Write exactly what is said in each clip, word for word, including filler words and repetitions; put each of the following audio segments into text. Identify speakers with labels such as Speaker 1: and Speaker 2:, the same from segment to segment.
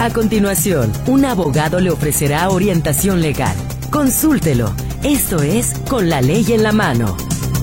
Speaker 1: A continuación, un abogado le ofrecerá orientación legal. Consúltelo. Esto es Con la Ley en la Mano.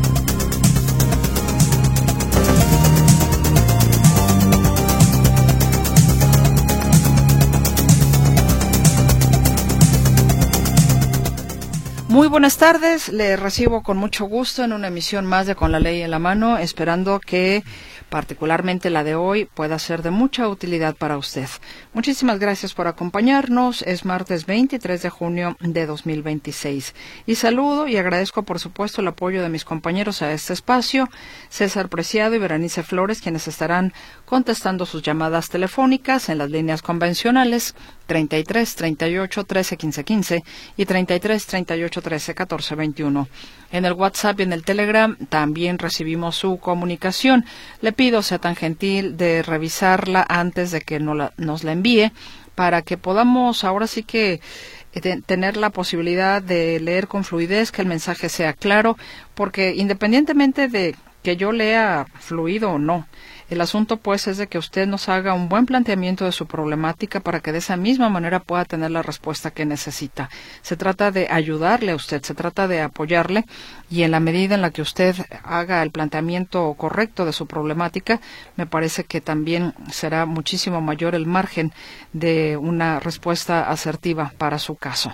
Speaker 2: Muy buenas tardes, le recibo con mucho gusto en una emisión más de Con la Ley en la Mano, esperando que particularmente la de hoy pueda ser de mucha utilidad para usted. Muchísimas gracias por acompañarnos. Es martes veintitrés de junio de dos mil veintiséis. Y saludo y agradezco por supuesto el apoyo de mis compañeros a este espacio, César Preciado y Berenice Flores, quienes estarán contestando sus llamadas telefónicas en las líneas convencionales treinta y tres, treinta y ocho, trece, quince, quince y treinta y tres, treinta y ocho, trece, catorce, veintiuno. En el WhatsApp y en el Telegram también recibimos su comunicación. Le pido sea tan gentil de revisarla antes de que no la, nos la envíe, para que podamos ahora sí que eh, tener la posibilidad de leer con fluidez, que el mensaje sea claro, porque independientemente de que yo lea fluido o no, el asunto pues es de que usted nos haga un buen planteamiento de su problemática para que de esa misma manera pueda tener la respuesta que necesita. Se trata de ayudarle a usted, se trata de apoyarle, y en la medida en la que usted haga el planteamiento correcto de su problemática, me parece que también será muchísimo mayor el margen de una respuesta asertiva para su caso.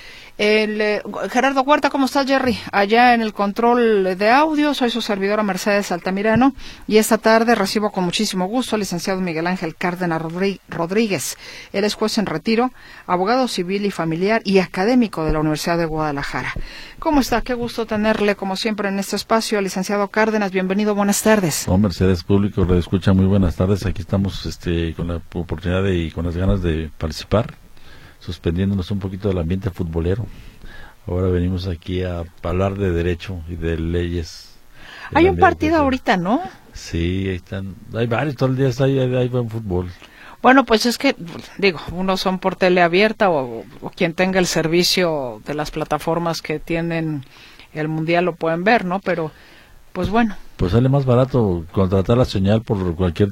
Speaker 2: El, eh, Gerardo Huerta, ¿cómo estás, Jerry? Allá en el control de audio, soy su servidora Mercedes Altamirano, y esta tarde recibo con muchísimo gusto al licenciado Miguel Ángel Cárdenas Rodríguez. Él es juez en retiro, abogado civil y familiar y académico de la Universidad de Guadalajara. ¿Cómo está? Qué gusto tenerle, como siempre, en este espacio, licenciado Cárdenas. Bienvenido, buenas tardes.
Speaker 3: Oh, Mercedes, público, le escucha, muy buenas tardes. Aquí estamos este, con la oportunidad de, y con las ganas de participar, suspendiéndonos un poquito del ambiente futbolero. Ahora venimos aquí a hablar de derecho y de leyes.
Speaker 2: Hay un partido ahorita, ¿no?
Speaker 3: Sí, ahí están, hay varios, todo el día está, hay, hay buen fútbol.
Speaker 2: Bueno, pues es que, digo, unos son por tele abierta o, o quien tenga el servicio de las plataformas que tienen el Mundial lo pueden ver, ¿no? Pero, pues bueno.
Speaker 3: Pues sale más barato contratar la señal por cualquier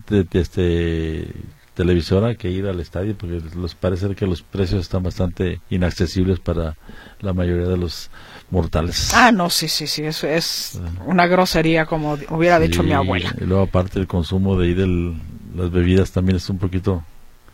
Speaker 3: este televisora que ir al estadio, porque les parece que los precios están bastante inaccesibles para la mayoría de los mortales.
Speaker 2: Ah, no, sí, sí, sí, eso es una grosería, como hubiera
Speaker 3: sí,
Speaker 2: dicho mi abuela.
Speaker 3: Y luego aparte el consumo de ir del, las bebidas también es un poquito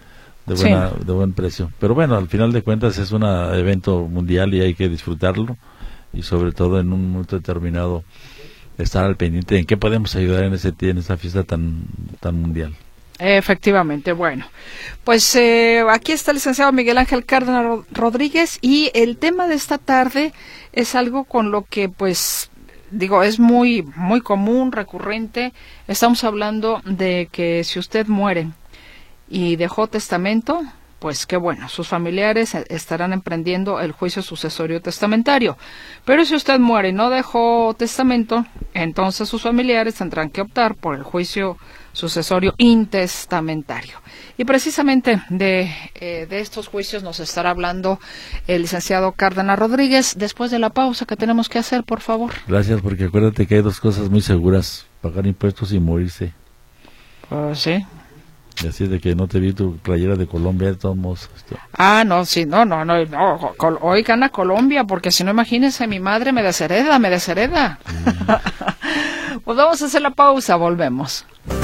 Speaker 3: de buena, sí. de buen precio. Pero bueno, al final de cuentas es un evento mundial y hay que disfrutarlo, y sobre todo en un momento determinado estar al pendiente de en qué podemos ayudar en ese en esa fiesta tan tan mundial.
Speaker 2: Efectivamente, bueno, pues eh, aquí está el licenciado Miguel Ángel Cárdenas Rodríguez, y el tema de esta tarde es algo con lo que, pues, digo, es muy, muy común, recurrente. Estamos hablando de que si usted muere y dejó testamento, pues qué bueno, sus familiares estarán emprendiendo el juicio sucesorio testamentario. Pero si usted muere y no dejó testamento, entonces sus familiares tendrán que optar por el juicio sucesorio intestamentario. Y precisamente de, eh, de estos juicios nos estará hablando el licenciado Cárdenas Rodríguez después de la pausa que tenemos que hacer, por favor.
Speaker 3: Gracias, porque acuérdate que hay dos cosas muy seguras: pagar impuestos y morirse.
Speaker 2: Pues sí.
Speaker 3: Y así de que no te vi tu playera de Colombia, de todos modos.
Speaker 2: Ah, no, sí, no, no, no, no col- hoy gana Colombia, porque si no, imagínense, mi madre me deshereda, me deshereda. Mm. Pues vamos a hacer la pausa, volvemos.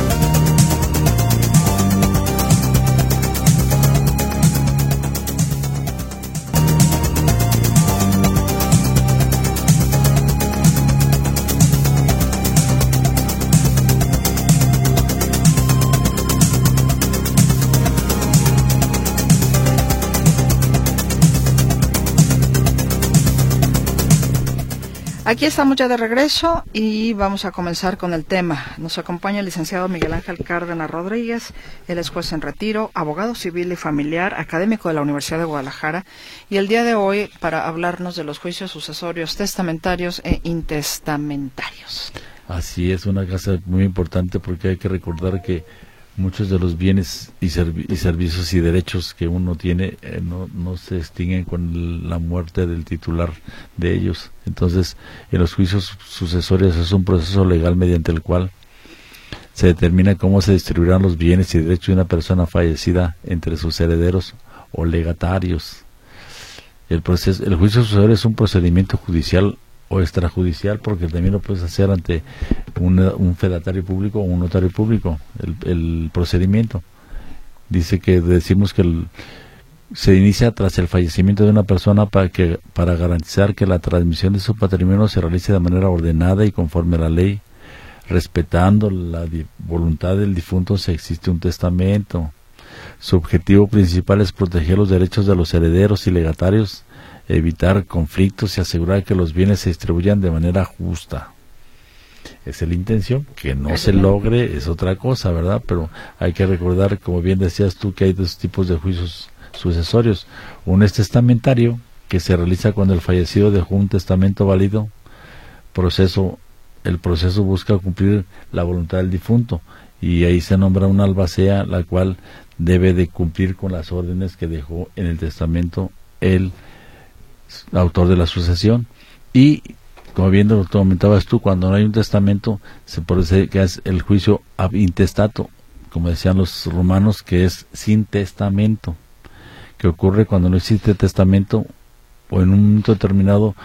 Speaker 2: Aquí estamos ya de regreso y vamos a comenzar con el tema. Nos acompaña el licenciado Miguel Ángel Cárdenas Rodríguez. Él es juez en retiro, abogado civil y familiar, académico de la Universidad de Guadalajara, y el día de hoy para hablarnos de los juicios sucesorios testamentarios e intestamentarios.
Speaker 3: Así es, una casa muy importante, porque hay que recordar que muchos de los bienes y, servi- y servicios y derechos que uno tiene eh, no, no se extinguen con la muerte del titular de ellos. Entonces, en los juicios sucesorios es un proceso legal mediante el cual se determina cómo se distribuirán los bienes y derechos de una persona fallecida entre sus herederos o legatarios. El proceso, el juicio sucesorio es un procedimiento judicial o extrajudicial, porque también lo puedes hacer ante un, un fedatario público o un notario público. El, el procedimiento dice que decimos que el, se inicia tras el fallecimiento de una persona para que para garantizar que la transmisión de su patrimonio se realice de manera ordenada y conforme a la ley, respetando la di- voluntad del difunto si existe un testamento. Su objetivo principal es proteger los derechos de los herederos y legatarios, evitar conflictos y asegurar que los bienes se distribuyan de manera justa. Esa es la intención. Que no se logre es otra cosa, ¿verdad? Pero hay que recordar, como bien decías tú, que hay dos tipos de juicios sucesorios. Uno es testamentario, que se realiza cuando el fallecido dejó un testamento válido. Proceso, el proceso busca cumplir la voluntad del difunto, y ahí se nombra una albacea, la cual debe de cumplir con las órdenes que dejó en el testamento el autor de la sucesión. Y como bien lo comentabas tú, cuando no hay un testamento, se procede que es el juicio ab intestato, como decían los romanos, que es sin testamento, que ocurre cuando no existe testamento o en un momento determinado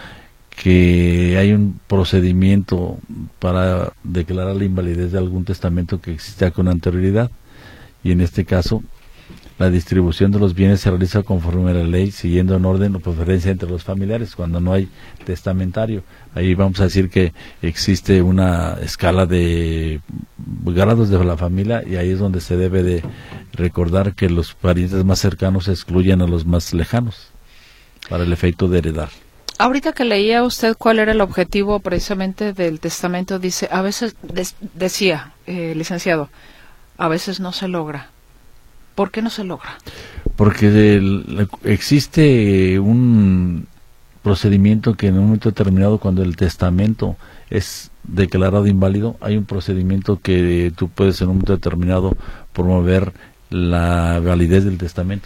Speaker 3: que hay un procedimiento para declarar la invalidez de algún testamento que existía con anterioridad. Y en este caso, la distribución de los bienes se realiza conforme a la ley, siguiendo en orden o preferencia entre los familiares, cuando no hay testamentario. Ahí vamos a decir que existe una escala de grados de la familia, y ahí es donde se debe de recordar que los parientes más cercanos excluyen a los más lejanos para el efecto de heredar.
Speaker 2: Ahorita que leía usted cuál era el objetivo precisamente del testamento, dice, a veces, des, decía, eh, licenciado, a veces no se logra. ¿Por qué no se logra?
Speaker 3: Porque el, existe un procedimiento que en un momento determinado, cuando el testamento es declarado inválido, hay un procedimiento que tú puedes en un momento determinado promover la validez del testamento.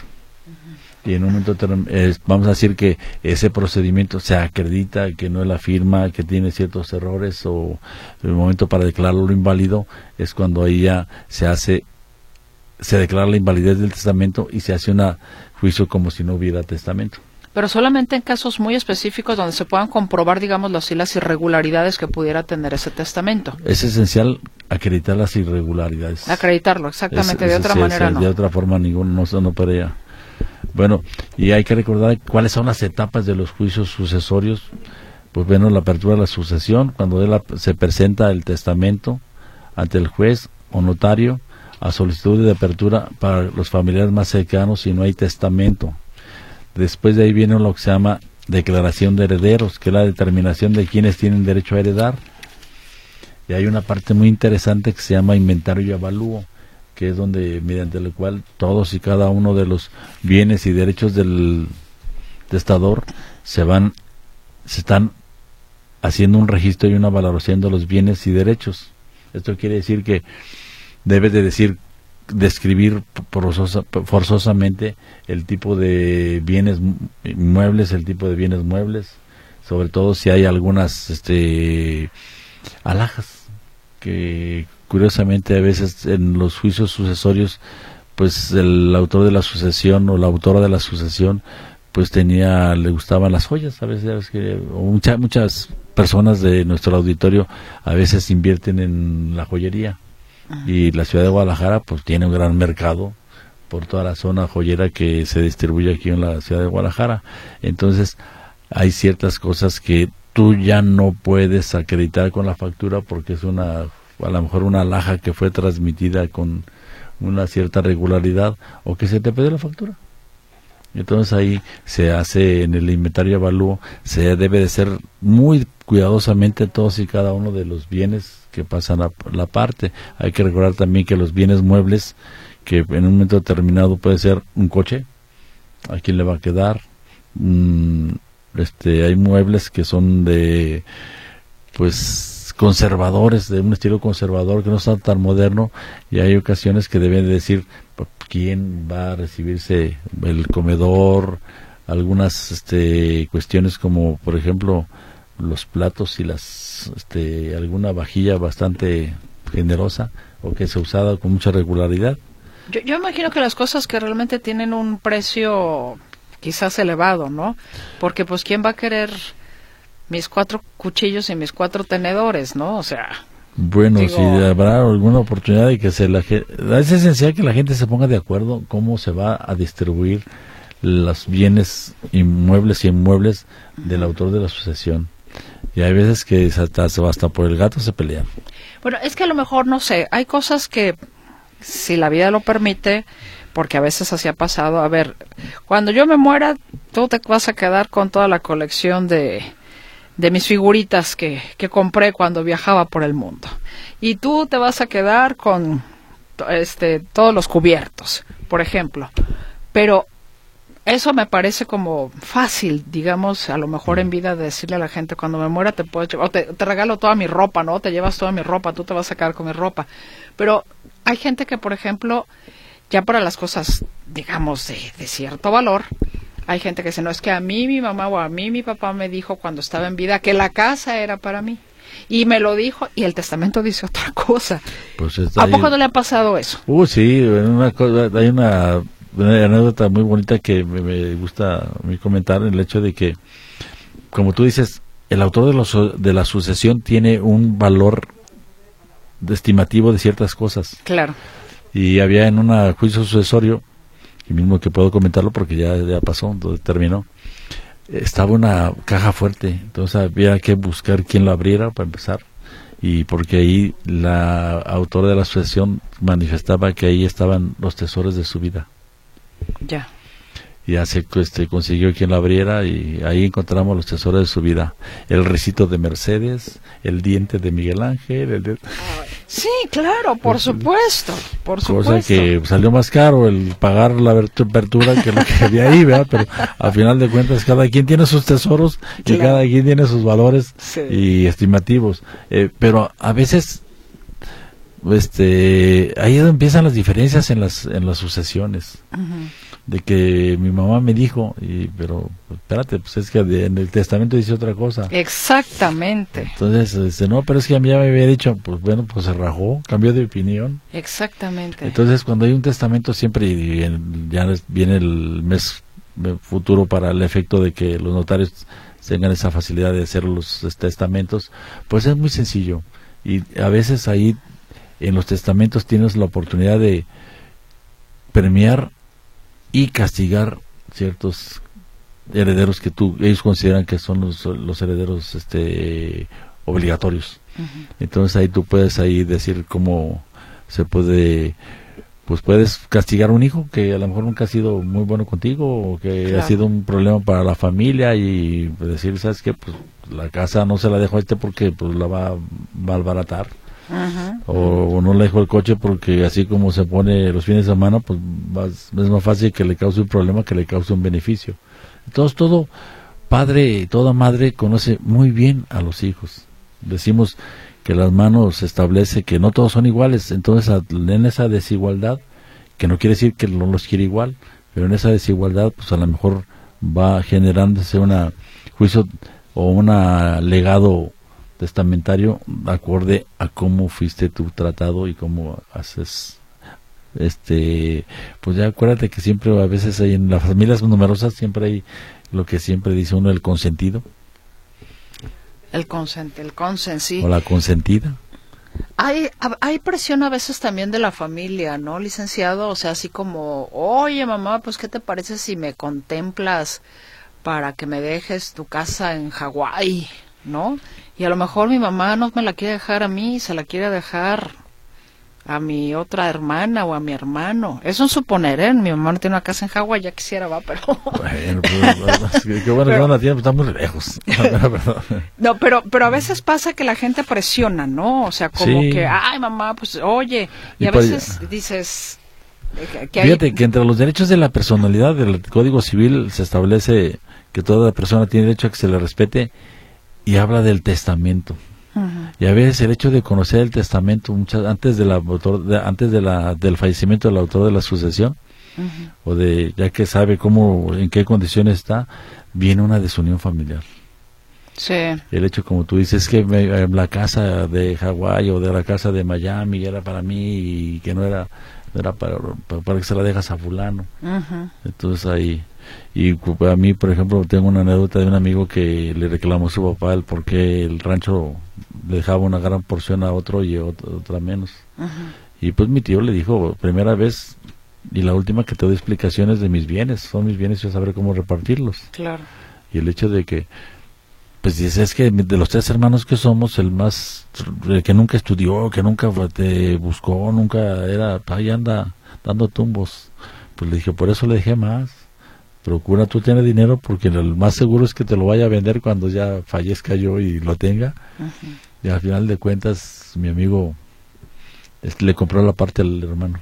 Speaker 3: Y en un momento eh, vamos a decir que ese procedimiento se acredita que no es la firma, que tiene ciertos errores, o el momento para declararlo inválido es cuando ahí ya se hace, se declara la invalidez del testamento y se hace un juicio como si no hubiera testamento.
Speaker 2: Pero solamente en casos muy específicos donde se puedan comprobar, digámoslo así, las irregularidades que pudiera tener ese testamento.
Speaker 3: Es esencial acreditar las irregularidades.
Speaker 2: Acreditarlo, exactamente,
Speaker 3: es,
Speaker 2: de
Speaker 3: es,
Speaker 2: otra
Speaker 3: es,
Speaker 2: manera
Speaker 3: es,
Speaker 2: no.
Speaker 3: De otra forma ninguno, no, no podría. Bueno, y hay que recordar cuáles son las etapas de los juicios sucesorios. Pues bueno, la apertura de la sucesión, cuando de la, se presenta el testamento ante el juez o notario a solicitud de apertura para los familiares más cercanos si no hay testamento. Después de ahí viene lo que se llama declaración de herederos, que es la determinación de quienes tienen derecho a heredar. Y hay una parte muy interesante que se llama inventario y avalúo, que es donde, mediante el cual todos y cada uno de los bienes y derechos del testador se van, se están haciendo un registro y una valoración de los bienes y derechos. Esto quiere decir que debe de decir, describir forzosa, forzosamente el tipo de bienes muebles, el tipo de bienes muebles, sobre todo si hay algunas este alhajas que curiosamente a veces en los juicios sucesorios, pues el autor de la sucesión o la autora de la sucesión pues tenía, le gustaban las joyas. A veces, ¿sabes? Que muchas muchas personas de nuestro auditorio a veces invierten en la joyería, y la ciudad de Guadalajara pues tiene un gran mercado por toda la zona joyera que se distribuye aquí en la ciudad de Guadalajara. Entonces hay ciertas cosas que tú ya no puedes acreditar con la factura, porque es una, a lo mejor una alhaja que fue transmitida con una cierta regularidad, o que se te pidió la factura. Entonces ahí se hace, en el inventario avalúo, se debe de ser muy cuidadosamente todos y cada uno de los bienes que pasan a la parte. Hay que recordar también que los bienes muebles, que en un momento determinado puede ser un coche, ¿a quién le va a quedar? Mm, este, hay muebles que son de, pues, conservadores, de un estilo conservador que no está tan moderno, y hay ocasiones que deben de decir quién va a recibirse el comedor, algunas este, cuestiones como, por ejemplo, los platos y las este, alguna vajilla bastante generosa, o que se usaba con mucha regularidad.
Speaker 2: Yo, yo imagino que las cosas que realmente tienen un precio quizás elevado, ¿no? Porque pues ¿quién va a querer mis cuatro cuchillos y mis cuatro tenedores, ¿no? O sea...
Speaker 3: Bueno,
Speaker 2: digo,
Speaker 3: si habrá alguna oportunidad de que se la gente... Es esencial que la gente se ponga de acuerdo cómo se va a distribuir los bienes inmuebles y inmuebles del autor de la sucesión. Y hay veces que hasta, hasta por el gato se pelean.
Speaker 2: Bueno, es que a lo mejor, no sé, hay cosas que, si la vida lo permite, porque a veces así ha pasado, a ver, cuando yo me muera, tú te vas a quedar con toda la colección de, de mis figuritas que, que compré cuando viajaba por el mundo. Y tú te vas a quedar con este todos los cubiertos, por ejemplo. Pero eso me parece como fácil, digamos, a lo mejor en vida, de decirle a la gente, cuando me muera te puedo llevar, o te, te regalo toda mi ropa, ¿no? Te llevas toda mi ropa, tú te vas a quedar con mi ropa. Pero hay gente que, por ejemplo, ya para las cosas, digamos, de, de cierto valor, hay gente que dice, no, es que a mí mi mamá o a mí mi papá me dijo cuando estaba en vida que la casa era para mí. Y me lo dijo, y el testamento dice otra cosa.
Speaker 3: Pues
Speaker 2: ¿A poco no le ha pasado eso?
Speaker 3: Uh, sí, una cosa, hay una... una anécdota muy bonita que me, me gusta a mí comentar, el hecho de que, como tú dices, el autor de, los, de la sucesión tiene un valor estimativo de ciertas cosas.
Speaker 2: Claro.
Speaker 3: Y había en un juicio sucesorio, y mismo que puedo comentarlo porque ya, ya pasó, entonces terminó, estaba una caja fuerte, entonces había que buscar quién lo abriera para empezar, y porque ahí la autora de la sucesión manifestaba que ahí estaban los tesoros de su vida.
Speaker 2: Ya.
Speaker 3: Y así este, consiguió quien la abriera, y ahí encontramos los tesoros de su vida. El recito de Mercedes, el diente de Miguel Ángel. El de...
Speaker 2: Sí, claro, por supuesto, por supuesto.
Speaker 3: Cosa que salió más caro el pagar la apertura que lo que había ahí, ¿verdad? Pero al final de cuentas cada quien tiene sus tesoros, claro, y cada quien tiene sus valores, sí, y estimativos. Eh, pero a veces... este ahí es donde empiezan las diferencias en las en las sucesiones. Uh-huh. De que mi mamá me dijo, y pero espérate, pues es que en el testamento dice otra cosa.
Speaker 2: Exactamente.
Speaker 3: Entonces, este, no, pero es que a mí ya me había dicho, pues bueno, pues se rajó, cambió de opinión.
Speaker 2: Exactamente.
Speaker 3: Entonces, cuando hay un testamento siempre, y en, ya viene el mes futuro para el efecto de que los notarios tengan esa facilidad de hacer los testamentos, pues es muy sencillo. Y a veces ahí en los testamentos tienes la oportunidad de premiar y castigar ciertos herederos que tú ellos consideran que son los, los herederos este obligatorios. Uh-huh. Entonces ahí tú puedes ahí decir cómo se puede, pues puedes castigar a un hijo que a lo mejor nunca ha sido muy bueno contigo, o que claro, ha sido un problema para la familia, y decir, ¿sabes qué? Pues la casa no se la dejo a este porque pues la va, va a albaratar. Uh-huh. O, o no le dejo el coche porque así como se pone los fines de semana, pues más, es más fácil que le cause un problema que le cause un beneficio. Entonces todo padre y toda madre conoce muy bien a los hijos. Decimos que las manos establece que no todos son iguales, entonces en esa desigualdad, que no quiere decir que no los quiere igual, pero en esa desigualdad pues a lo mejor va generándose una juicio o un legado testamentario acorde a cómo fuiste tú tratado y cómo haces, este, pues ya acuérdate que siempre a veces hay en las familias numerosas siempre hay lo que siempre dice uno, el consentido,
Speaker 2: el consent, el consent, sí,
Speaker 3: o la consentida.
Speaker 2: Hay, hay presión a veces también de la familia, ¿no, licenciado? O sea, así como, oye mamá, pues ¿qué te parece si me contemplas para que me dejes tu casa en Hawái, ¿no? Y a lo mejor mi mamá no me la quiere dejar a mí, se la quiere dejar a mi otra hermana o a mi hermano. Es un suponer, ¿eh? Mi mamá no tiene una casa en Hawái, ya quisiera, va, pero...
Speaker 3: Bueno, pues, qué bueno que no la tiene, pues está muy lejos.
Speaker 2: No, pero pero a veces pasa que la gente presiona, ¿no? O sea, como
Speaker 3: sí,
Speaker 2: que, ay, mamá, pues, oye, y, y a veces ya dices...
Speaker 3: Que hay... Fíjate que entre los derechos de la personalidad del Código Civil se establece que toda persona tiene derecho a que se le respete, y habla del testamento. Uh-huh. Y a veces el hecho de conocer el testamento muchas antes de la autor, de, antes de la del fallecimiento del autor de la sucesión, uh-huh, o de ya que sabe cómo, en qué condiciones está, viene una desunión familiar.
Speaker 2: Sí.
Speaker 3: El hecho, como tú dices, que me, la casa de Hawái o de la casa de Miami era para mí y que no era, no era para, para, para que se la dejas a fulano.
Speaker 2: Uh-huh.
Speaker 3: Entonces ahí, y a mí, por ejemplo, tengo una anécdota de un amigo que le reclamó a su papá el por qué el rancho le dejaba una gran porción a otro y otro, otra menos.
Speaker 2: Uh-huh.
Speaker 3: Y pues mi tío le dijo, primera vez y la última que te doy explicaciones de mis bienes, son mis bienes y yo sabré cómo repartirlos.
Speaker 2: Claro. Y
Speaker 3: el hecho de que, pues dice, es que de los tres hermanos que somos, el más, el que nunca estudió, que nunca te buscó, nunca era, ahí anda dando tumbos. Pues le dije, por eso le dejé más. Procura tú tener dinero porque el más seguro es que te lo vaya a vender cuando ya fallezca yo y lo tenga. Uh-huh. Y al final de cuentas, mi amigo este, le compró la parte al hermano.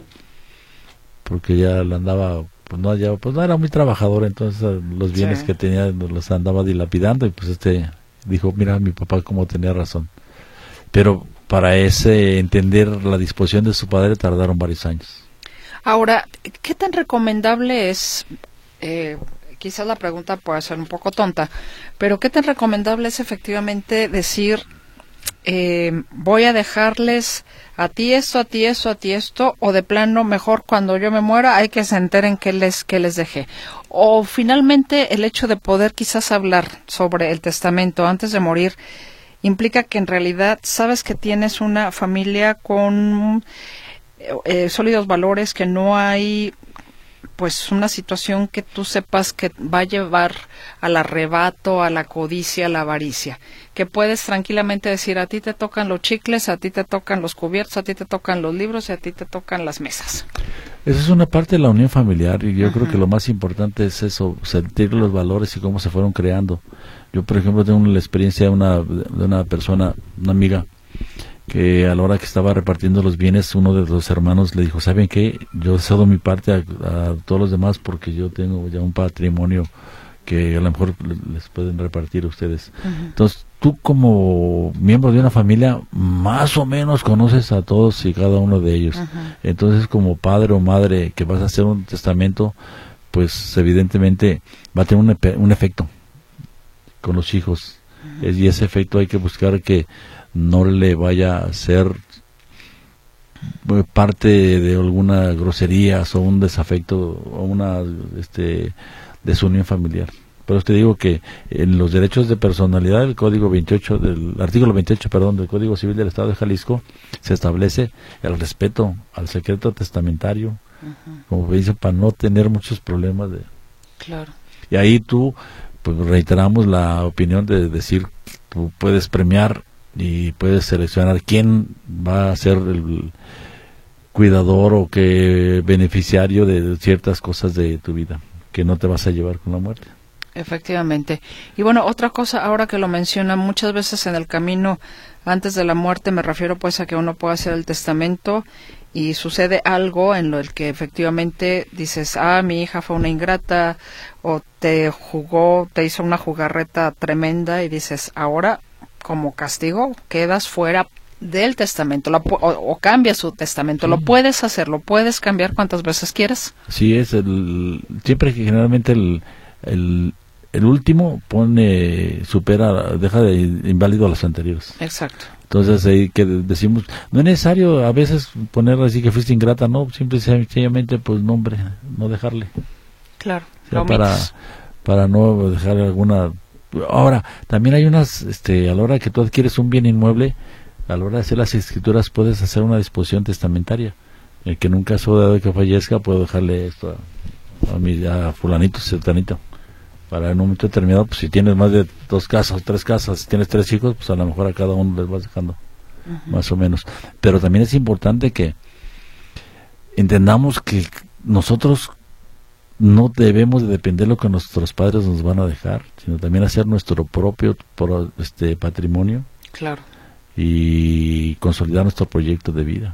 Speaker 3: Porque ya le andaba, pues no, ya, pues no era muy trabajador, entonces los bienes sí. que tenía los andaba dilapidando y pues este dijo, mira mi papá cómo tenía razón. Pero para ese entender la disposición de su padre tardaron varios años.
Speaker 2: Ahora, ¿qué tan recomendable es, eh, quizás la pregunta puede ser un poco tonta, pero qué tan recomendable es efectivamente decir, eh, voy a dejarles a ti esto, a ti esto, a ti esto, o de plano mejor cuando yo me muera hay que se enteren que les, que les dejé? O finalmente el hecho de poder quizás hablar sobre el testamento antes de morir implica que en realidad sabes que tienes una familia con eh, sólidos valores, que no hay pues una situación que tú sepas que va a llevar al arrebato, a la codicia, a la avaricia, que puedes tranquilamente decir, a ti te tocan los chicles, a ti te tocan los cubiertos, a ti te tocan los libros y a ti te tocan las mesas.
Speaker 3: Esa es una parte de la unión familiar y yo uh-huh. creo que lo más importante es eso, sentir los valores y cómo se fueron creando. Yo, por ejemplo, tengo la experiencia de una, de una persona, una amiga, que a la hora que estaba repartiendo los bienes, uno de los hermanos le dijo, ¿saben qué? Yo cedo mi parte a, a todos los demás porque yo tengo ya un patrimonio que a lo mejor les pueden repartir a ustedes. Uh-huh. Entonces, tú como miembro de una familia, más o menos conoces a todos y cada uno de ellos. Uh-huh. Entonces, como padre o madre que vas a hacer un testamento, pues evidentemente va a tener un, epe- un efecto con los hijos. Uh-huh. Y ese efecto hay que buscar que no le vaya a ser parte de alguna grosería o un desafecto o una este desunión familiar. Pero te digo que en los derechos de personalidad del Código veintiocho, del artículo veintiocho, perdón, del Código Civil del Estado de Jalisco, se establece el respeto al secreto testamentario, uh-huh. como dice, para no tener muchos problemas de.
Speaker 2: Claro.
Speaker 3: Y ahí tú, pues reiteramos la opinión de decir, tú puedes premiar y puedes seleccionar quién va a ser el cuidador o que beneficiario de ciertas cosas de tu vida que no te vas a llevar con la muerte.
Speaker 2: Efectivamente. Y bueno, otra cosa, ahora que lo menciona, muchas veces en el camino antes de la muerte, me refiero pues a que uno puede hacer el testamento y sucede algo en lo el que efectivamente dices, ah, mi hija fue una ingrata o te jugó, te hizo una jugarreta tremenda y dices, ahora como castigo quedas fuera del testamento, lo, o, o cambias su testamento, sí. Lo puedes hacer, lo puedes cambiar cuantas veces quieras.
Speaker 3: Sí, es el, siempre que generalmente el, el, el último pone, supera, deja de inválido a los anteriores.
Speaker 2: Exacto.
Speaker 3: Entonces ahí que decimos, no es necesario a veces poner así que fuiste ingrata, no, simple y sencillamente pues nombre, no dejarle.
Speaker 2: Claro.
Speaker 3: O sea, para, para no dejar alguna. Ahora, también hay unas, este, a la hora que tú adquieres un bien inmueble, a la hora de hacer las escrituras puedes hacer una disposición testamentaria. El que en un caso dado de que fallezca, puedo dejarle esto a, a mi a fulanito, sultanito. Para en un momento determinado, pues si tienes más de dos casas, tres casas, si tienes tres hijos, pues a lo mejor a cada uno les vas dejando, uh-huh. más o menos. Pero también es importante que entendamos que nosotros no debemos de depender de lo que nuestros padres nos van a dejar, sino también hacer nuestro propio pro, este patrimonio.
Speaker 2: Claro.
Speaker 3: Y consolidar nuestro proyecto de vida.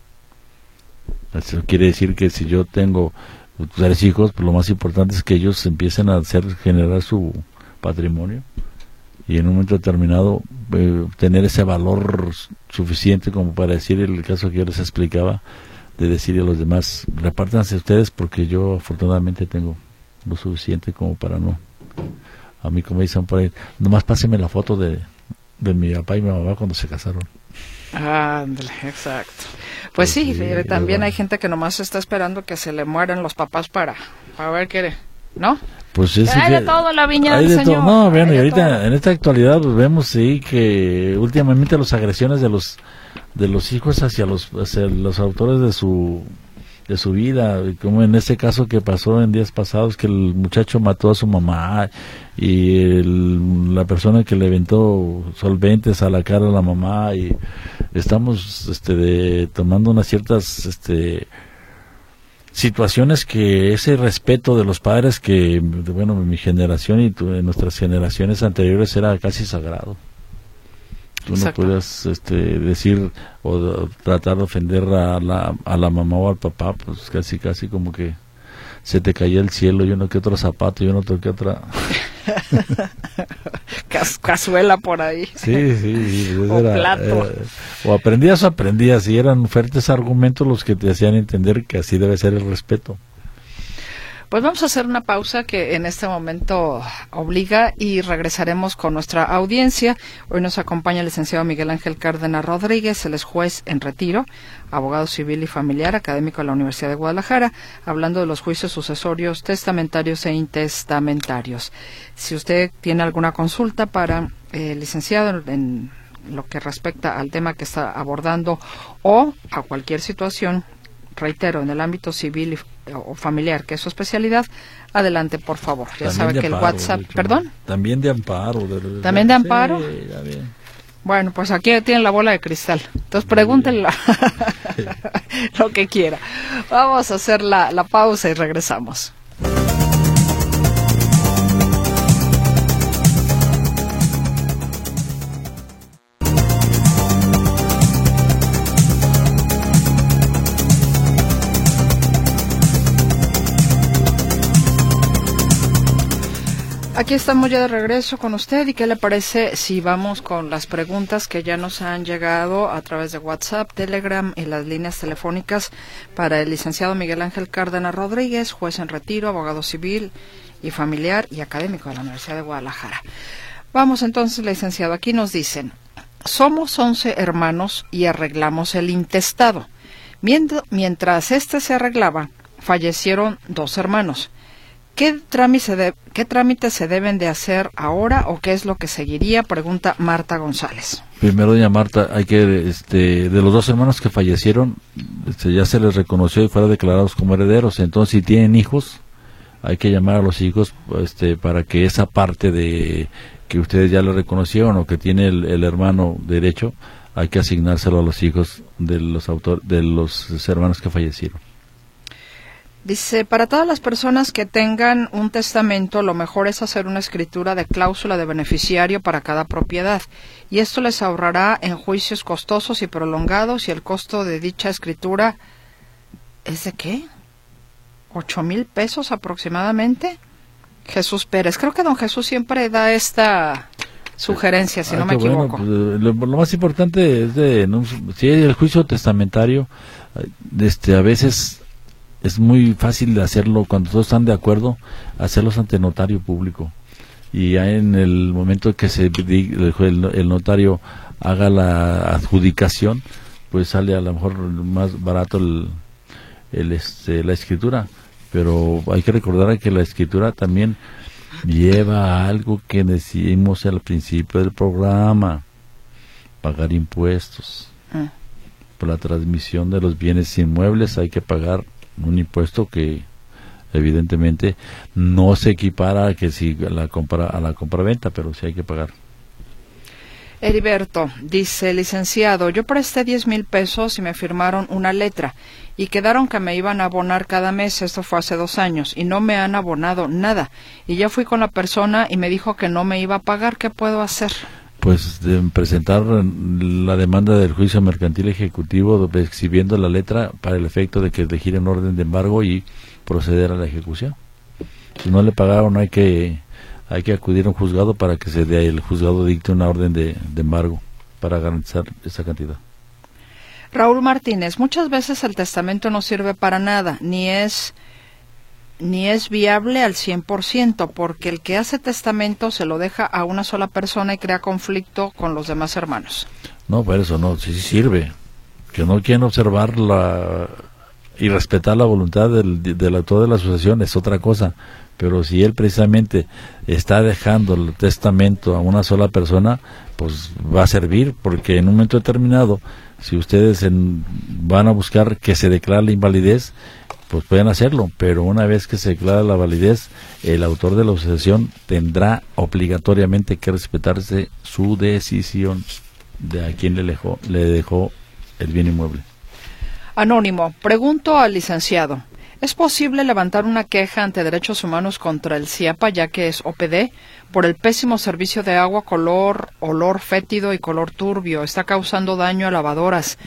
Speaker 3: Eso quiere decir que si yo tengo tres hijos, pues lo más importante es que ellos empiecen a hacer generar su patrimonio y en un momento determinado eh, tener ese valor suficiente como para decir, el caso que yo les explicaba, de decirle a los demás, repártanse ustedes porque yo afortunadamente tengo lo suficiente como para no a mí, como dicen por ahí, nomás páseme la foto de, de mi papá y mi mamá cuando se casaron.
Speaker 2: Ándale, exacto. Pues, pues sí, sí también bueno. Hay gente que nomás está esperando que se le mueran los papás para, para ver qué, ¿no?
Speaker 3: Pues es
Speaker 2: hay
Speaker 3: que,
Speaker 2: de todo la viña
Speaker 3: del
Speaker 2: Señor.
Speaker 3: Todo. No, bueno, y ahorita todo. En esta actualidad pues, vemos sí que últimamente las agresiones de los de los hijos hacia los hacia los autores de su de su vida, como en este caso que pasó en días pasados, que el muchacho mató a su mamá y el, la persona que le aventó solventes a la cara a la mamá, y estamos este de, tomando unas ciertas este situaciones que ese respeto de los padres que, bueno, mi generación y tu, en nuestras generaciones anteriores era casi sagrado. Tú Exacto. no puedes este, decir o, o tratar de ofender a la, a la mamá o al papá, pues casi casi como que se te caía el cielo, y uno que otro zapato y uno que otra
Speaker 2: Cas cazuela por ahí.
Speaker 3: Sí, sí,
Speaker 2: o
Speaker 3: era,
Speaker 2: plato.
Speaker 3: Eh, o aprendías o aprendías, y eran fuertes argumentos los que te hacían entender que así debe ser el respeto.
Speaker 2: Pues vamos a hacer una pausa que en este momento obliga, y regresaremos con nuestra audiencia. Hoy nos acompaña el licenciado Miguel Ángel Cárdenas Rodríguez, él es juez en retiro, abogado civil y familiar, académico de la Universidad de Guadalajara, hablando de los juicios sucesorios, testamentarios e intestamentarios. Si usted tiene alguna consulta para el eh, licenciado en, en lo que respecta al tema que está abordando o a cualquier situación, reitero, en el ámbito civil y, o familiar, que es su especialidad, adelante, por favor. Ya sabe que amparo, el WhatsApp, ¿perdón?
Speaker 3: También de amparo. De, de,
Speaker 2: ¿También de amparo?
Speaker 3: Sí, ya bien.
Speaker 2: Bueno, pues aquí tienen la bola de cristal. Entonces pregúntenle lo que quiera. Vamos a hacer la, la pausa y regresamos. Aquí estamos ya de regreso con usted, y ¿qué le parece si vamos con las preguntas que ya nos han llegado a través de WhatsApp, Telegram y las líneas telefónicas para el licenciado Miguel Ángel Cárdenas Rodríguez, juez en retiro, abogado civil y familiar y académico de la Universidad de Guadalajara? Vamos entonces, licenciado, aquí nos dicen: somos once hermanos y arreglamos el intestado. Mientras este se arreglaba, fallecieron dos hermanos. ¿Qué trámite, de, ¿Qué trámites se deben de hacer ahora o qué es lo que seguiría? Pregunta Marta González.
Speaker 3: Primero, doña Marta, hay que, este, de los dos hermanos que fallecieron, este, ya se les reconoció y fueron declarados como herederos. Entonces, si tienen hijos, hay que llamar a los hijos, este, para que esa parte de que ustedes ya le reconocieron o que tiene el, el hermano derecho, hay que asignárselo a los hijos de los autor, de los hermanos que fallecieron.
Speaker 2: Dice, para todas las personas que tengan un testamento, lo mejor es hacer una escritura de cláusula de beneficiario para cada propiedad, y esto les ahorrará en juicios costosos y prolongados, y el costo de dicha escritura es de ¿qué? ¿Ocho mil pesos aproximadamente? Jesús Pérez, creo que don Jesús siempre da esta sugerencia, si ah, no me equivoco.
Speaker 3: Bueno, pues, lo, lo más importante es de, no, si hay el juicio testamentario, este, a veces es muy fácil de hacerlo cuando todos están de acuerdo, hacerlos ante notario público, y ya en el momento que se el, el notario haga la adjudicación, pues sale a lo mejor más barato el, el este la escritura, pero hay que recordar que la escritura también lleva algo que decimos al principio del programa: pagar impuestos. Ah. Por la transmisión de los bienes inmuebles hay que pagar un impuesto que evidentemente no se equipara a que si la compra a la compraventa, pero sí hay que pagar.
Speaker 2: Heriberto dice, licenciado, yo presté diez mil pesos y me firmaron una letra y quedaron que me iban a abonar cada mes, esto fue hace dos años, y no me han abonado nada, y ya fui con la persona y me dijo que no me iba a pagar. ¿Qué puedo hacer?
Speaker 3: Pues de presentar la demanda del juicio mercantil ejecutivo exhibiendo la letra para el efecto de que le giren orden de embargo y proceder a la ejecución. Si no le pagaron, hay que hay que acudir a un juzgado para que se dé el juzgado dicte una orden de, de embargo para garantizar esa cantidad.
Speaker 2: Raúl Martínez, muchas veces el testamento no sirve para nada, ni es ni es viable al cien por ciento, porque el que hace testamento se lo deja a una sola persona y crea conflicto con los demás hermanos.
Speaker 3: No, por eso no, sí, sí sirve. Que no quieren observar la y respetar la voluntad del, del autor de la sucesión es otra cosa, pero si él precisamente está dejando el testamento a una sola persona, pues va a servir, porque en un momento determinado, si ustedes en, van a buscar que se declare la invalidez, pues pueden hacerlo, pero una vez que se declara la validez, el autor de la sucesión tendrá obligatoriamente que respetarse su decisión de a quién le dejó, le dejó el bien inmueble.
Speaker 2: Anónimo, pregunto al licenciado, ¿es posible levantar una queja ante Derechos Humanos contra el CIAPA, ya que es O P D, por el pésimo servicio de agua, color, olor fétido y color turbio? Está causando daño a lavadoras,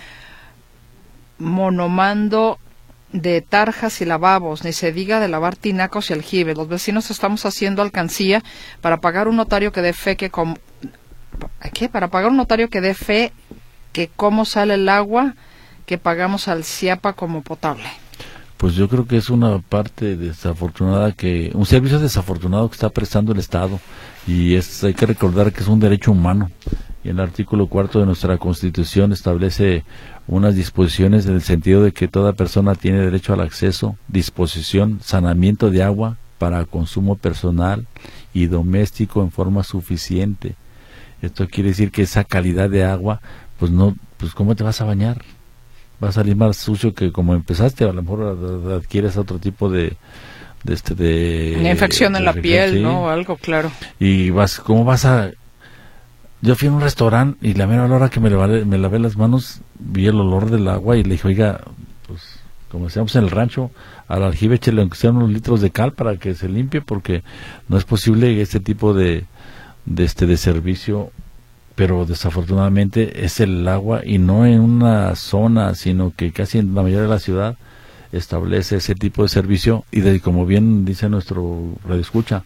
Speaker 2: monomando de tarjas y lavabos, ni se diga de lavar tinacos y aljibes. Los vecinos estamos haciendo alcancía para pagar un notario que dé fe que com... ¿Qué? Para pagar un notario que dé fe que cómo sale el agua que pagamos al CIAPA como potable.
Speaker 3: Pues yo creo que es una parte desafortunada, que un servicio desafortunado que está prestando el Estado, y es hay que recordar que es un derecho humano, y el artículo cuarto de nuestra Constitución establece unas disposiciones en el sentido de que toda persona tiene derecho al acceso, disposición, saneamiento de agua para consumo personal y doméstico en forma suficiente. Esto quiere decir que esa calidad de agua, pues no, pues ¿cómo te vas a bañar? Va a salir más sucio que como empezaste, a lo mejor adquieres otro tipo de de este de
Speaker 2: una infección en la piel,
Speaker 3: sí.
Speaker 2: ¿no? Algo, claro.
Speaker 3: Y vas, ¿cómo vas a...? Yo fui a un restaurante y la mera hora que me lavé, me lavé las manos, vi el olor del agua y le dije, oiga, pues como decíamos en el rancho, al aljibe échale aunque sean unos litros de cal para que se limpie, porque no es posible este tipo de de este de servicio. Pero desafortunadamente es el agua, y no en una zona, sino que casi en la mayoría de la ciudad establece ese tipo de servicio, y de, como bien dice nuestro radioescucha,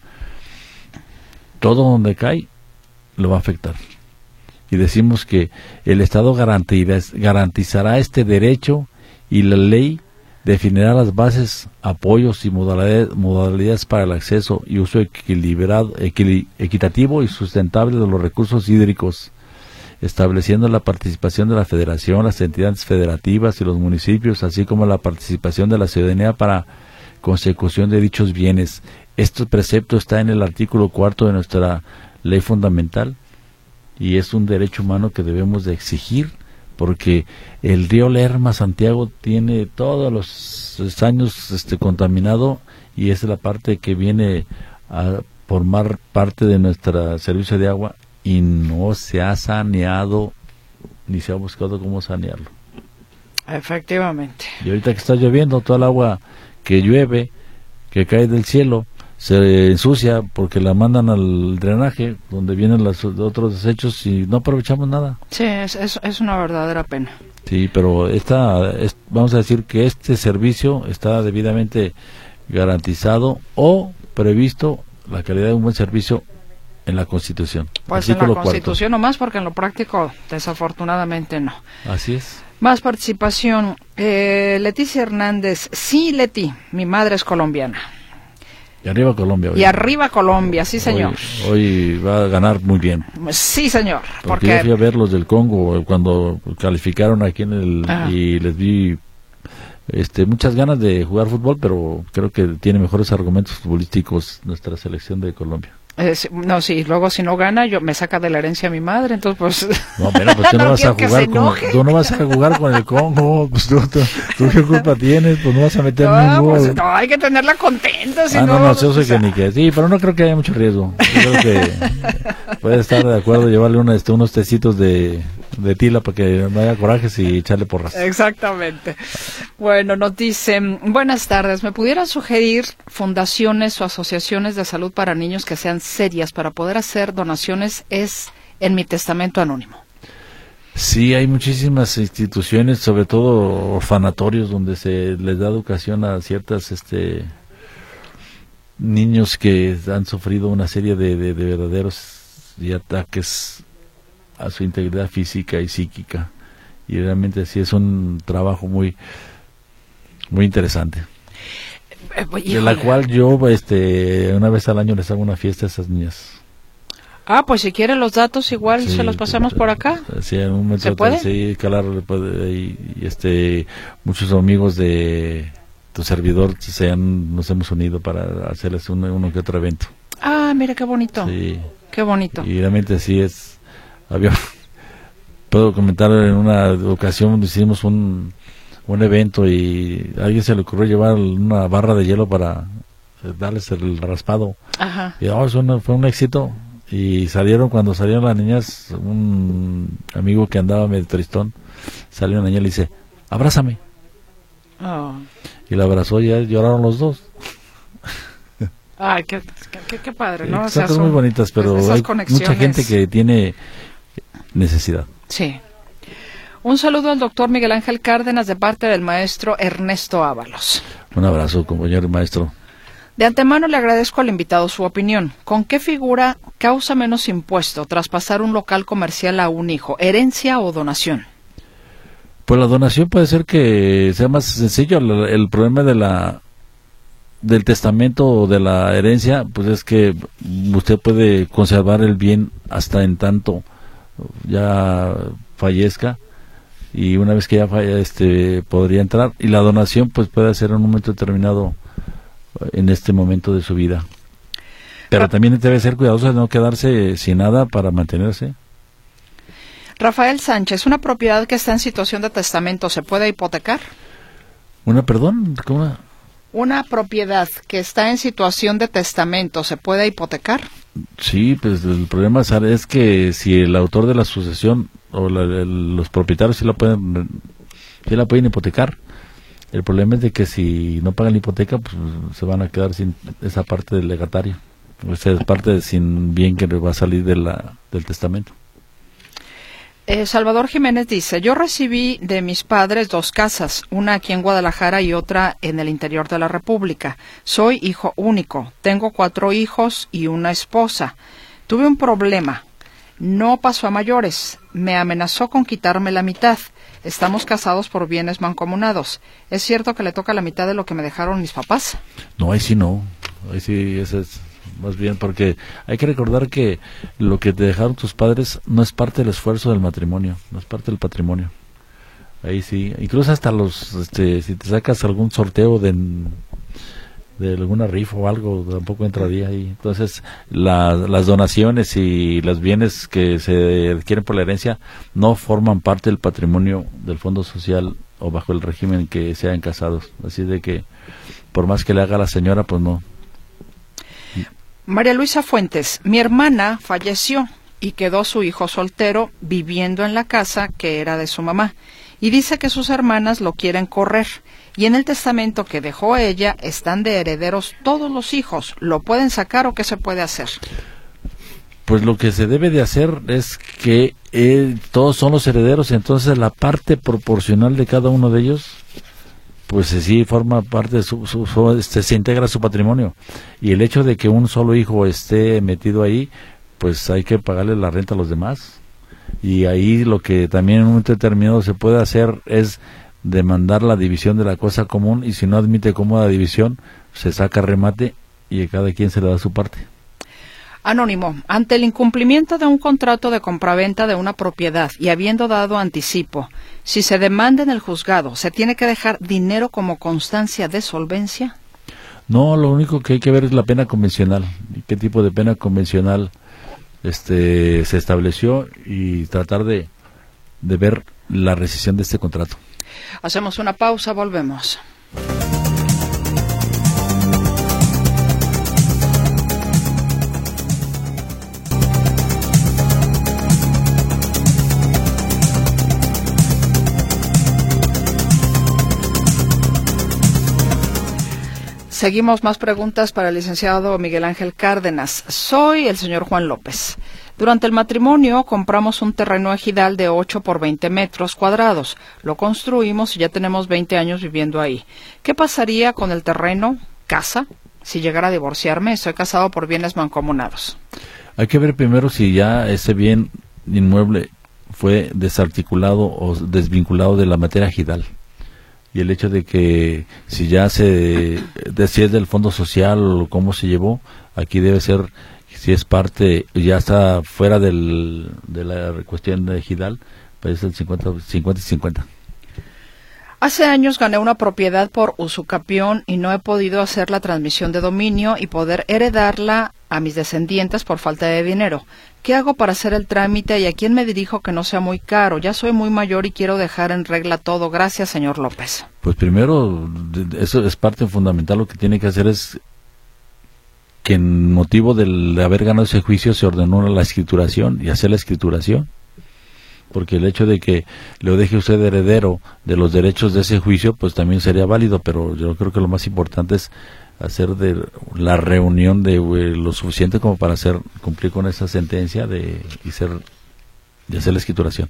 Speaker 3: todo donde cae lo va a afectar. Y decimos que el Estado garantizará este derecho, y la ley definirá las bases, apoyos y modalidades, modalidades para el acceso y uso equilibrado, equil, equitativo y sustentable de los recursos hídricos, estableciendo la participación de la Federación, las entidades federativas y los municipios, así como la participación de la ciudadanía para consecución de dichos bienes. Este precepto está en el artículo cuarto de nuestra ley fundamental, y es un derecho humano que debemos de exigir, porque el río Lerma, Santiago, tiene todos los años este contaminado, y es la parte que viene a formar parte de nuestro servicio de agua, y no se ha saneado ni se ha buscado cómo sanearlo.
Speaker 2: Efectivamente.
Speaker 3: Y ahorita que está lloviendo, toda el agua que llueve, que cae del cielo, se ensucia porque la mandan al drenaje donde vienen los otros desechos, y no aprovechamos nada.
Speaker 2: Sí, es, es, es una verdadera pena.
Speaker 3: Sí, pero esta, es, vamos a decir que este servicio está debidamente garantizado o previsto, la calidad de un buen servicio, en la Constitución.
Speaker 2: Pues en la Constitución nomás, porque en lo práctico desafortunadamente no.
Speaker 3: Así es.
Speaker 2: Más participación. Eh, Leticia Hernández. Sí, Leti, mi madre es colombiana.
Speaker 3: Y arriba Colombia. Hoy.
Speaker 2: Y arriba Colombia, sí señor.
Speaker 3: Hoy, hoy va a ganar muy bien.
Speaker 2: Sí señor.
Speaker 3: Porque,
Speaker 2: porque
Speaker 3: yo fui a ver los del Congo cuando calificaron aquí en el... Ajá. Y les vi este, muchas ganas de jugar fútbol, pero creo que tiene mejores argumentos futbolísticos nuestra selección de Colombia.
Speaker 2: Eh, no, sí, luego si no gana, yo me saca de la herencia a mi madre, entonces pues...
Speaker 3: No, pero pues tú no, no vas a jugar con, tú no vas a jugar con el Congo, pues tú, tú, tú qué culpa tienes, pues no vas a meter
Speaker 2: no,
Speaker 3: ningún
Speaker 2: pues,
Speaker 3: gol.
Speaker 2: No, hay que tenerla contenta, si
Speaker 3: ah,
Speaker 2: no...
Speaker 3: no, no, eso
Speaker 2: pues,
Speaker 3: sé que ni que... Sí, pero no creo que haya mucho riesgo. Yo creo que puede estar de acuerdo llevarle una, este, unos tecitos de, de tila para que no haya corajes y echarle porras.
Speaker 2: Exactamente. Bueno, nos dicen, buenas tardes, ¿me pudieran sugerir fundaciones o asociaciones de salud para niños que sean serias para poder hacer donaciones? Es en mi testamento anónimo.
Speaker 3: Sí, hay muchísimas instituciones, sobre todo orfanatorios, donde se les da educación a ciertas este niños que han sufrido una serie de, de, de verdaderos y ataques a su integridad física y psíquica, y realmente sí es un trabajo muy muy interesante.
Speaker 2: Eh,
Speaker 3: de la cual yo este una vez al año les hago una fiesta a esas niñas.
Speaker 2: Ah, pues si quiere los datos igual
Speaker 3: Sí,
Speaker 2: se los pasamos por acá.
Speaker 3: Sí, en un momento
Speaker 2: ¿Se puede?
Speaker 3: Sí, claro, y, y este muchos amigos de tu servidor se han, nos hemos unido para hacerles uno, uno que otro evento.
Speaker 2: Ah, mira qué bonito.
Speaker 3: Sí.
Speaker 2: Qué bonito.
Speaker 3: Y realmente sí es había puedo comentar en una ocasión hicimos un un evento y a alguien se le ocurrió llevar una barra de hielo para darles el raspado.
Speaker 2: Ajá.
Speaker 3: Y oh, eso no, fue un éxito. Y salieron, cuando salieron las niñas, un amigo que andaba medio tristón, salió una niña y le dice, abrázame.
Speaker 2: Oh.
Speaker 3: Y la abrazó y ya lloraron los dos.
Speaker 2: Ay, qué, qué, qué padre, ¿no?
Speaker 3: Son
Speaker 2: O sea,
Speaker 3: cosas muy bonitas, pero hay mucha gente que tiene necesidad.
Speaker 2: Sí. Un saludo al doctor Miguel Ángel Cárdenas de parte del maestro Ernesto Ábalos.
Speaker 3: Un abrazo, compañero y maestro.
Speaker 2: De antemano le agradezco al invitado su opinión. ¿Con qué figura causa menos impuesto traspasar un local comercial a un hijo? ¿Herencia o donación?
Speaker 3: Pues la donación puede ser que sea más sencillo. El, el problema de la del testamento o de la herencia, pues es que usted puede conservar el bien hasta en tanto ya fallezca, y una vez que ya falla, este podría entrar. Y la donación pues puede ser en un momento determinado en este momento de su vida, pero también debe ser cuidadoso de no quedarse sin nada para mantenerse.
Speaker 2: Rafael Sánchez, ¿una propiedad que está en situación de testamento se puede hipotecar?
Speaker 3: Una, perdón, ¿cómo?
Speaker 2: ¿Una propiedad que está en situación de testamento se puede hipotecar?
Speaker 3: Sí, pues el problema es que si el autor de la sucesión o la, el, los propietarios sí la pueden sí la pueden hipotecar. El problema es de que si no pagan la hipoteca, pues se van a quedar sin esa parte del legatario. O sea, es parte de, sin bien que va a salir de la, del testamento.
Speaker 2: Eh, Salvador Jiménez dice, yo recibí de mis padres dos casas, una aquí en Guadalajara y otra en el interior de la República. Soy hijo único, tengo cuatro hijos y una esposa. Tuve un problema, no pasó a mayores, me amenazó con quitarme la mitad. Estamos casados por bienes mancomunados. ¿Es cierto que le toca la mitad de lo que me dejaron mis papás?
Speaker 3: No, ahí sí no. Ahí sí, eso es más bien porque hay que recordar que lo que te dejaron tus padres no es parte del esfuerzo del matrimonio, no es parte del patrimonio. Ahí sí, incluso hasta los, este, si te sacas algún sorteo de, de alguna rifa o algo, tampoco entraría ahí. Entonces, la, las donaciones y los bienes que se adquieren por la herencia no forman parte del patrimonio del Fondo Social o bajo el régimen que sean casados. Así de que, por más que le haga la señora, pues no.
Speaker 2: María Luisa Fuentes, mi hermana falleció y quedó su hijo soltero viviendo en la casa que era de su mamá. Y dice que sus hermanas lo quieren correr. Y en el testamento que dejó ella están de herederos todos los hijos. ¿Lo pueden sacar o qué se puede hacer?
Speaker 3: Pues lo que se debe de hacer es que eh, todos son los herederos, entonces la parte proporcional de cada uno de ellos, pues sí forma parte de su, su, su este, se integra a su patrimonio. Y el hecho de que un solo hijo esté metido ahí, pues hay que pagarle la renta a los demás. Y ahí lo que también en un momento determinado se puede hacer es demandar la división de la cosa común, y si no admite cómoda división, se saca remate y a cada quien se le da su parte.
Speaker 2: Anónimo, ante el incumplimiento de un contrato de compraventa de una propiedad y habiendo dado anticipo, si se demanda en el juzgado, ¿se tiene que dejar dinero como constancia de solvencia?
Speaker 3: No, lo único que hay que ver es la pena convencional, y qué tipo de pena convencional este se estableció, y tratar de, de ver la rescisión de este contrato.
Speaker 2: Hacemos una pausa, volvemos. Seguimos, más preguntas para el licenciado Miguel Ángel Cárdenas. Soy el señor Juan López. Durante el matrimonio compramos un terreno ejidal de ocho por veinte metros cuadrados. Lo construimos y ya tenemos veinte años viviendo ahí. ¿Qué pasaría con el terreno, casa, si llegara a divorciarme? Estoy casado por bienes mancomunados.
Speaker 3: Hay que ver primero si ya ese bien inmueble fue desarticulado o desvinculado de la materia ejidal. y el hecho de que si ya se, de, si es del fondo social o cómo se llevó, aquí debe ser, si es parte, ya está fuera del, de la cuestión de ejidal, pues es el cincuenta y cincuenta.
Speaker 2: Hace años gané una propiedad por usucapión y no he podido hacer la transmisión de dominio y poder heredarla a mis descendientes por falta de dinero. ¿Qué hago para hacer el trámite y a quién me dirijo que no sea muy caro? Ya soy muy mayor y quiero dejar en regla todo. Gracias, señor López.
Speaker 3: Pues primero, eso es parte fundamental. Lo que tiene que hacer es que en motivo del, de haber ganado ese juicio se ordenó la escrituración y hacer la escrituración. Porque el hecho de que le deje usted heredero de los derechos de ese juicio, pues también sería válido, pero yo creo que lo más importante es hacer de la reunión de eh, lo suficiente como para hacer cumplir con esa sentencia de y ser de hacer la escrituración.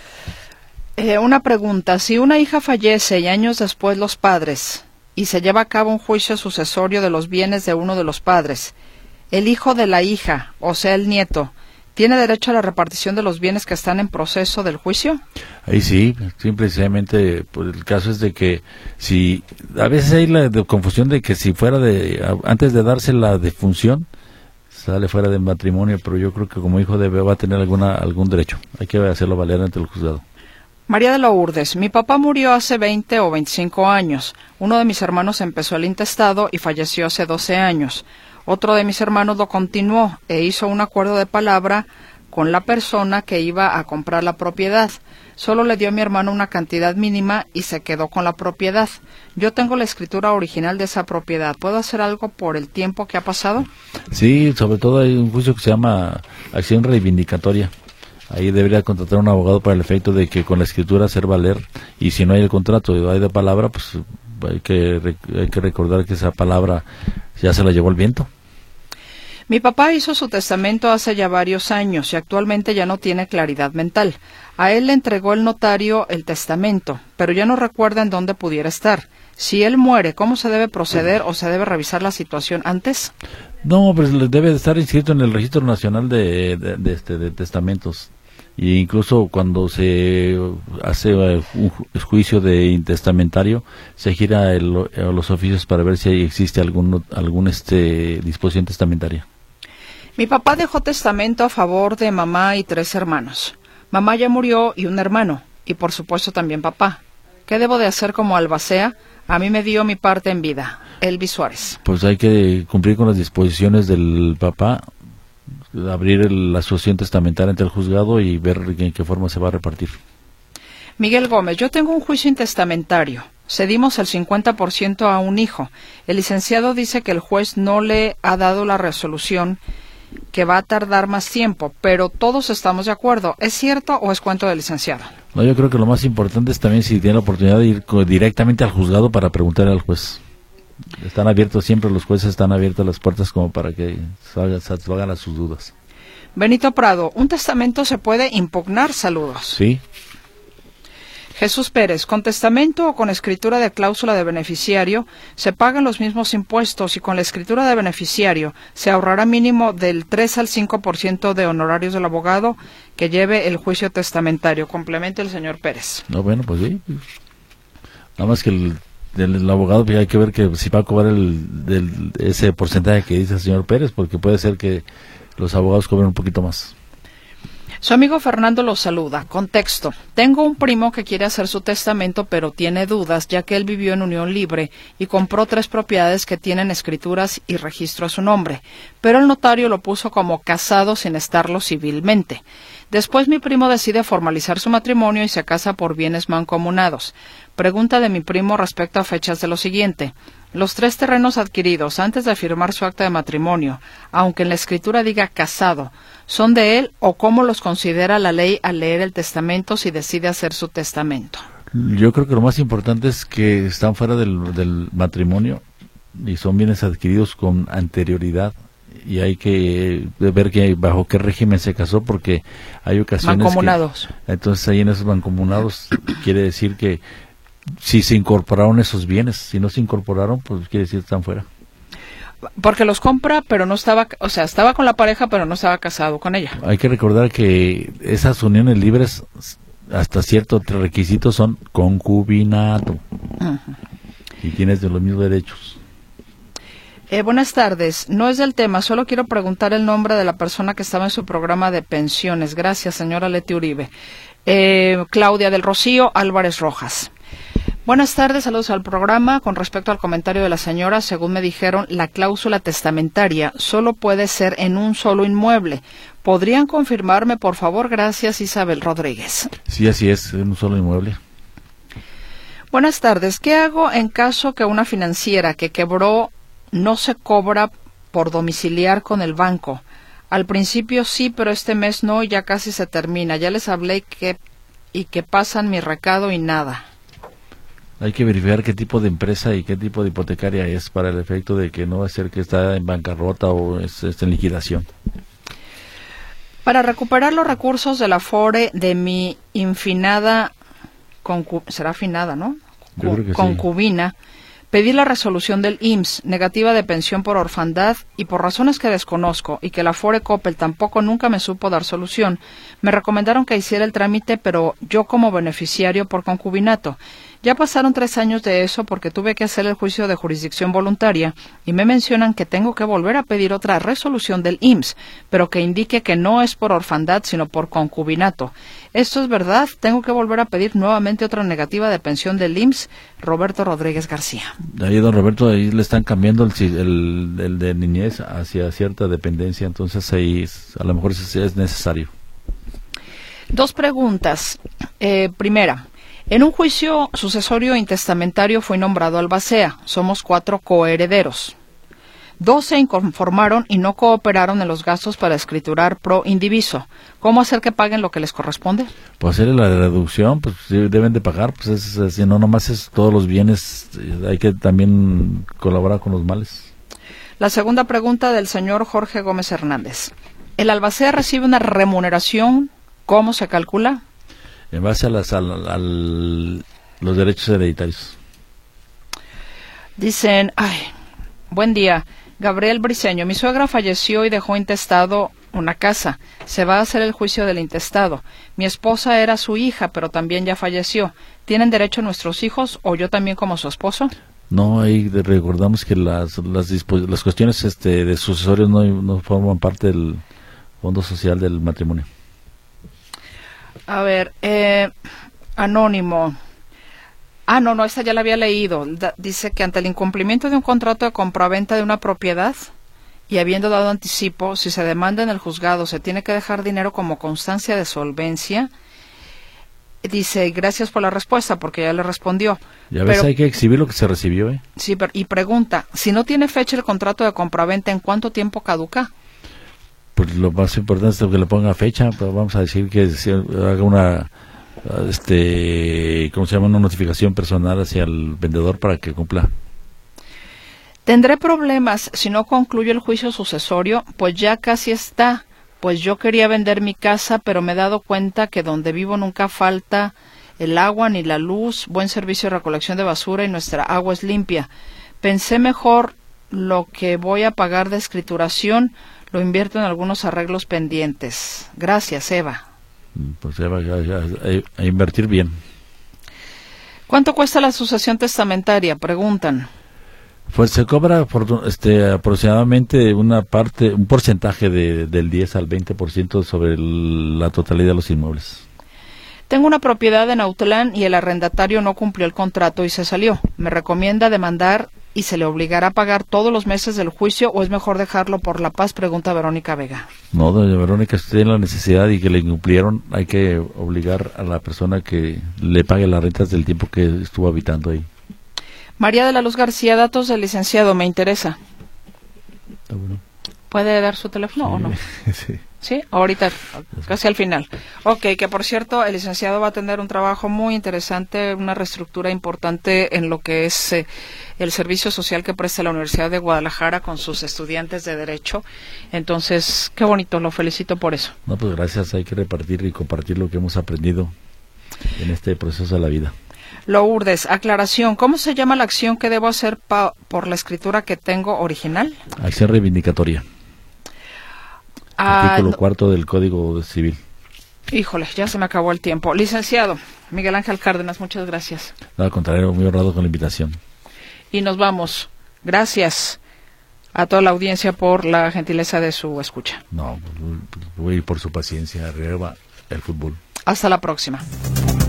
Speaker 2: Eh, una pregunta: si una hija fallece y años después los padres y se lleva a cabo un juicio sucesorio de los bienes de uno de los padres, el hijo de la hija, o sea el nieto, ¿tiene derecho a la repartición de los bienes que están en proceso del juicio? Ahí
Speaker 3: sí, simplemente pues, el caso es de que si a veces hay la de confusión de que si fuera de antes de darse la defunción sale fuera del matrimonio, pero yo creo que como hijo de va a tener alguna algún derecho. Hay que hacerlo valer ante el juzgado.
Speaker 2: María de Lourdes: mi papá murió hace veinte o veinticinco años. Uno de mis hermanos empezó el intestado y falleció hace doce años. Otro de mis hermanos lo continuó e hizo un acuerdo de palabra con la persona que iba a comprar la propiedad. Solo le dio a mi hermano una cantidad mínima y se quedó con la propiedad. Yo tengo la escritura original de esa propiedad. ¿Puedo hacer algo por el tiempo que ha pasado?
Speaker 3: Sí, sobre todo hay un juicio que se llama acción reivindicatoria. Ahí debería contratar un abogado para el efecto de que con la escritura hacer valer, y si no hay el contrato y hay de palabra, pues hay que, hay que recordar que esa palabra ya se la llevó el viento.
Speaker 2: Mi papá hizo su testamento hace ya varios años y actualmente ya no tiene claridad mental. A él le entregó el notario el testamento, pero ya no recuerda en dónde pudiera estar. Si él muere, ¿cómo se debe proceder o se debe revisar la situación antes?
Speaker 3: No, pues debe estar inscrito en el Registro Nacional de, de, de, este, de Testamentos. Y incluso cuando se hace un juicio de intestamentario, se gira el, los oficios para ver si existe algún, algún este, disposición testamentaria.
Speaker 2: Mi papá dejó testamento a favor de mamá y tres hermanos. Mamá ya murió y un hermano, y por supuesto también papá. ¿Qué debo de hacer como albacea? A mí me dio mi parte en vida. Elvis Suárez.
Speaker 3: Pues hay que cumplir con las disposiciones del papá, abrir el, la asociación testamentaria ante el juzgado y ver en qué forma se va a repartir.
Speaker 2: Miguel Gómez: yo tengo un juicio intestamentario. Cedimos el cincuenta por ciento a un hijo. El licenciado dice que el juez no le ha dado la resolución, que va a tardar más tiempo, pero todos estamos de acuerdo. ¿Es cierto o es cuento del licenciado?
Speaker 3: No, yo creo que lo más importante es también si tiene la oportunidad de ir directamente al juzgado para preguntarle al juez. Están abiertos siempre, los jueces están abiertas las puertas como para que salgan a sus dudas.
Speaker 2: Benito Prado: ¿un testamento se puede impugnar? Saludos.
Speaker 3: Sí.
Speaker 2: Jesús Pérez: con testamento o con escritura de cláusula de beneficiario se pagan los mismos impuestos, y con la escritura de beneficiario se ahorrará mínimo del tres al cinco por ciento de honorarios del abogado que lleve el juicio testamentario. Complementa el señor Pérez.
Speaker 3: No, bueno, pues sí. Nada más que el, el, el abogado, pues hay que ver que si va a cobrar el, del, ese porcentaje que dice el señor Pérez, porque puede ser que los abogados cobren un poquito más.
Speaker 2: Su amigo Fernando lo saluda. Contexto: tengo un primo que quiere hacer su testamento, pero tiene dudas, ya que él vivió en unión libre y compró tres propiedades que tienen escrituras y registro a su nombre, pero el notario lo puso como casado sin estarlo civilmente. Después mi primo decide formalizar su matrimonio y se casa por bienes mancomunados. Pregunta de mi primo respecto a fechas de lo siguiente: los tres terrenos adquiridos antes de firmar su acta de matrimonio, aunque en la escritura diga casado, ¿son de él o cómo los considera la ley al leer el testamento si decide hacer su testamento?
Speaker 3: Yo creo que lo más importante es que están fuera del, del matrimonio y son bienes adquiridos con anterioridad, y hay que ver que bajo qué régimen se casó, porque hay ocasiones
Speaker 2: mancomunados.
Speaker 3: Que, entonces ahí en esos mancomunados quiere decir que si se incorporaron esos bienes, si no se incorporaron, pues quiere decir que están fuera.
Speaker 2: Porque los compra, pero no estaba, o sea, estaba con la pareja, pero no estaba casado con ella.
Speaker 3: Hay que recordar que esas uniones libres hasta ciertos requisitos son concubinato. Uh-huh. Y tienes de los mismos derechos.
Speaker 2: Eh, buenas tardes. No es del tema, solo quiero preguntar el nombre de la persona que estaba en su programa de pensiones. Gracias, señora Leti Uribe. Eh, Claudia del Rocío Álvarez Rojas. Buenas tardes, saludos al programa. Con respecto al comentario de la señora, según me dijeron, la cláusula testamentaria solo puede ser en un solo inmueble. ¿Podrían confirmarme, por favor? Gracias, Isabel Rodríguez.
Speaker 3: Sí, así es, en un solo inmueble.
Speaker 2: Buenas tardes. ¿Qué hago en caso que una financiera que quebró no se cobra por domiciliar con el banco? Al principio sí, pero este mes no y ya casi se termina. Ya les hablé que, y que pasan mi recado y nada.
Speaker 3: Hay que verificar qué tipo de empresa y qué tipo de hipotecaria es para el efecto de que no va a ser que está en bancarrota o es, es en liquidación.
Speaker 2: Para recuperar los recursos del Afore de mi infinada, concu- será afinada, ¿no?
Speaker 3: Yo creo que
Speaker 2: concubina, sí. Pedí la resolución del I M S S, negativa de pensión por orfandad, y por razones que desconozco y que la Afore Coppel tampoco nunca me supo dar solución, me recomendaron que hiciera el trámite, pero yo como beneficiario por concubinato. Ya pasaron tres años de eso porque tuve que hacer el juicio de jurisdicción voluntaria y me mencionan que tengo que volver a pedir otra resolución del I M S S, pero que indique que no es por orfandad sino por concubinato. ¿Esto es verdad? ¿Tengo que volver a pedir nuevamente otra negativa de pensión del I M S S? Roberto Rodríguez García.
Speaker 3: Ahí, don Roberto, ahí le están cambiando el, el, el de niñez hacia cierta dependencia, entonces ahí es, a lo mejor es, es necesario.
Speaker 2: Dos preguntas. Eh, primera. En un juicio sucesorio intestamentario fui nombrado albacea. Somos cuatro coherederos. Dos se inconformaron y no cooperaron en los gastos para escriturar pro indiviso. ¿Cómo hacer que paguen lo que les corresponde?
Speaker 3: Pues hacerle la reducción, pues deben de pagar, pues es, es, si no nomás es todos los bienes, hay que también colaborar con los males.
Speaker 2: La segunda pregunta del señor Jorge Gómez Hernández. ¿El albacea recibe una remuneración? ¿Cómo se calcula?
Speaker 3: En base a las, al, al, los derechos hereditarios.
Speaker 2: Dicen, ay, buen día, Gabriel Briceño, mi suegra falleció y dejó intestado una casa. Se va a hacer el juicio del intestado. Mi esposa era su hija, pero también ya falleció. ¿Tienen derecho nuestros hijos o yo también como su esposo?
Speaker 3: No, ahí recordamos que las las, las cuestiones este, de sucesorios no, no forman parte del fondo social del matrimonio.
Speaker 2: A ver, eh, anónimo. Ah, no, no, esta ya la había leído. Da, dice que ante el incumplimiento de un contrato de compraventa de una propiedad y habiendo dado anticipo, si se demanda en el juzgado, se tiene que dejar dinero como constancia de solvencia. Dice, gracias por la respuesta, porque ya le respondió.
Speaker 3: Ya ves, pero, hay que exhibir lo que se recibió, ¿eh?
Speaker 2: Sí, pero, y pregunta, si no tiene fecha el contrato de compraventa, ¿en cuánto tiempo caduca?
Speaker 3: Pues lo más importante es que le ponga fecha, pero vamos a decir que se haga una, este, ¿cómo se llama? Una notificación personal hacia el vendedor para que cumpla.
Speaker 2: Tendré problemas si no concluyo el juicio sucesorio, pues ya casi está. Pues yo quería vender mi casa, pero me he dado cuenta que donde vivo nunca falta el agua ni la luz, buen servicio de recolección de basura y nuestra agua es limpia. Pensé mejor lo que voy a pagar de escrituración, lo invierto en algunos arreglos pendientes. Gracias, Eva.
Speaker 3: Pues Eva, ya, ya, a, a invertir bien.
Speaker 2: ¿Cuánto cuesta la sucesión testamentaria? Preguntan.
Speaker 3: Pues se cobra por, este, aproximadamente una parte, un porcentaje de, del diez al veinte por ciento sobre el, la totalidad de los inmuebles.
Speaker 2: Tengo una propiedad en Autlán y el arrendatario no cumplió el contrato y se salió. ¿Me recomienda demandar y se le obligará a pagar todos los meses del juicio o es mejor dejarlo por la paz? Pregunta Verónica Vega.
Speaker 3: No, doña Verónica, si tiene la necesidad y que le incumplieron, hay que obligar a la persona que le pague las rentas del tiempo que estuvo habitando ahí.
Speaker 2: María de la Luz García, datos del licenciado, me interesa.
Speaker 3: Está bueno.
Speaker 2: ¿Puede dar su teléfono
Speaker 3: sí,
Speaker 2: o no?
Speaker 3: Sí.
Speaker 2: Sí, ahorita, casi al final. Ok, que por cierto, el licenciado va a tener un trabajo muy interesante, una reestructura importante en lo que es eh, el servicio social que presta la Universidad de Guadalajara con sus estudiantes de Derecho. Entonces, qué bonito, lo felicito por eso.
Speaker 3: No, pues gracias, hay que repartir y compartir lo que hemos aprendido en este proceso de la vida.
Speaker 2: Lourdes, aclaración, ¿cómo se llama la acción que debo hacer pa por la escritura que tengo original?
Speaker 3: Acción reivindicatoria.
Speaker 2: Ah,
Speaker 3: Artículo
Speaker 2: no.
Speaker 3: cuarto del Código Civil.
Speaker 2: Híjole, ya se me acabó el tiempo. Licenciado Miguel Ángel Cárdenas, muchas gracias.
Speaker 3: No, al contrario, muy honrado con la invitación.
Speaker 2: Y nos vamos. Gracias a toda la audiencia por la gentileza de su escucha.
Speaker 3: No, voy por su paciencia, arriba el fútbol.
Speaker 2: Hasta la próxima.